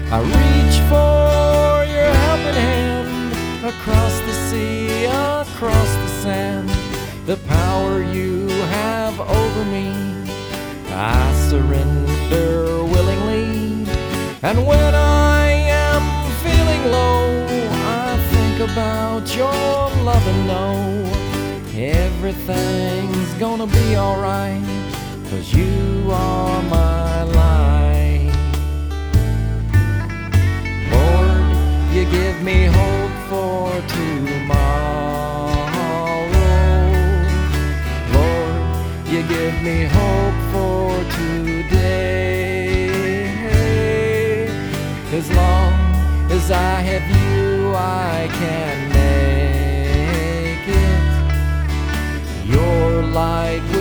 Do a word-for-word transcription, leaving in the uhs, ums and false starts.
I reach for your helping hand across the sea, across the sand. The power you have over me, I surrender willingly. And when I am feeling low, I think about your love and know everything's gonna be alright, 'cause you are my light. Lord, you give me hope for tomorrow. Lord, you give me hope for today. As long as I have you, I can make it. Your light